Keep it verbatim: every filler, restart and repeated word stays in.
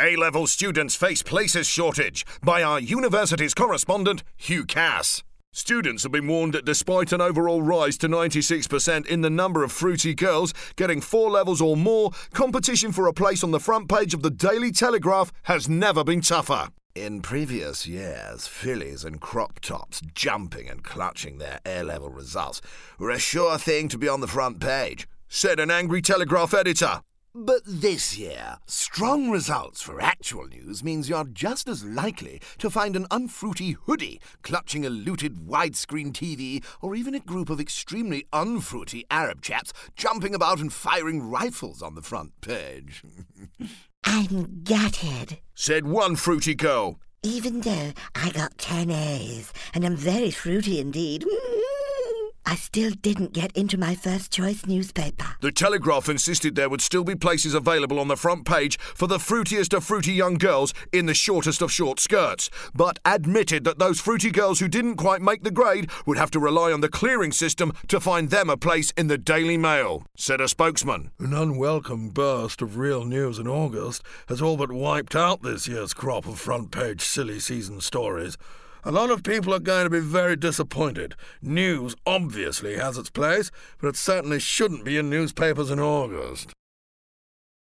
A-level students face places shortage by our university's correspondent, Hugh Cass. Students have been warned that despite an overall rise to ninety-six percent in the number of fruity girls getting four levels or more, competition for a place on the front page of the Daily Telegraph has never been tougher. In previous years, fillies and crop tops jumping and clutching their A-level results were a sure thing to be on the front page, said an angry Telegraph editor. But this year, strong results for actual news means you're just as likely to find an unfruity hoodie clutching a looted widescreen T V, or even a group of extremely unfruity Arab chaps jumping about and firing rifles on the front page. I'm gutted, said one fruity girl. Even though I got ten A's and I'm very fruity indeed, I still didn't get into my first choice newspaper. The Telegraph insisted there would still be places available on the front page for the fruitiest of fruity young girls in the shortest of short skirts, but admitted that those fruity girls who didn't quite make the grade would have to rely on the clearing system to find them a place in the Daily Mail, said a spokesman. An unwelcome burst of real news in August has all but wiped out this year's crop of front-page silly season stories. A lot of people are going to be very disappointed. News obviously has its place, but it certainly shouldn't be in newspapers in August.